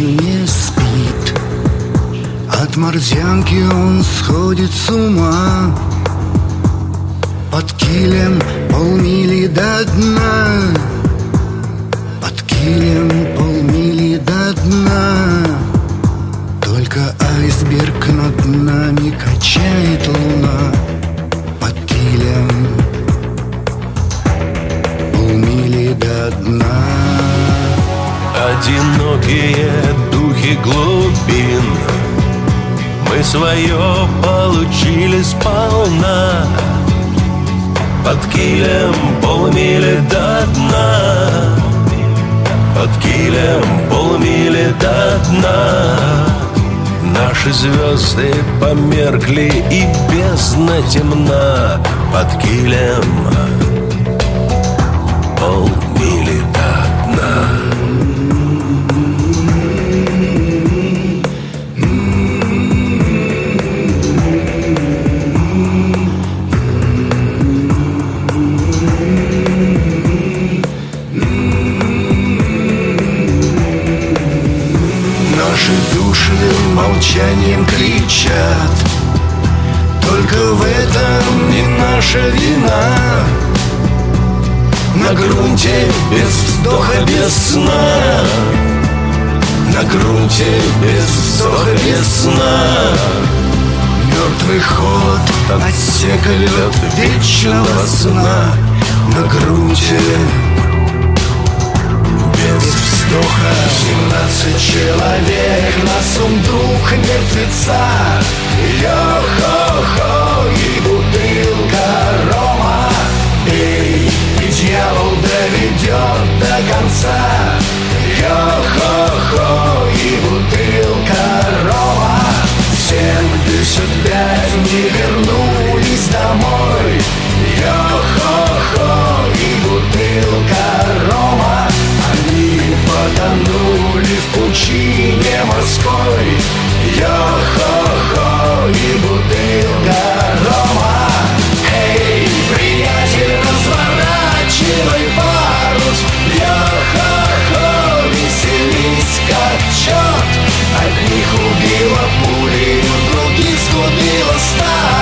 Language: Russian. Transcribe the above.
он не спит. От морзянки он сходит с ума. Под килем полмили до дна. Под килем полмили до дна. Только айсберг над нами качает луна. Под килем полмили до дна. Одинокие духи глубин, мы свое получили сполна. Под килем полмили до дна. Под килем полмили до дна. Наши звезды померкли и бездна темна. Под килем полмили до дна. Наши души молчанием кричат. Только в этом не наша вина. На грунте без вздоха, без сна. На грунте без вздоха, без сна. Мертвый холод отсека лед вечного сна. На грунте без вздоха. 17 человек на сундук мертвеца. Йо-хо-хо и бутылка рома. Эй, и дьявол доведет до конца. Йо-хо-хо и бутылка рома. 75 не вернулись домой. Йо-хо-хо и бутылка рома. Они потонули в пучине морской. Йо-хо-хо и бутылка рома. Эй, приятель, разворачивай парус. Йо-хо-хо, веселись как черт. Одних убила пули, других сгубила сталь.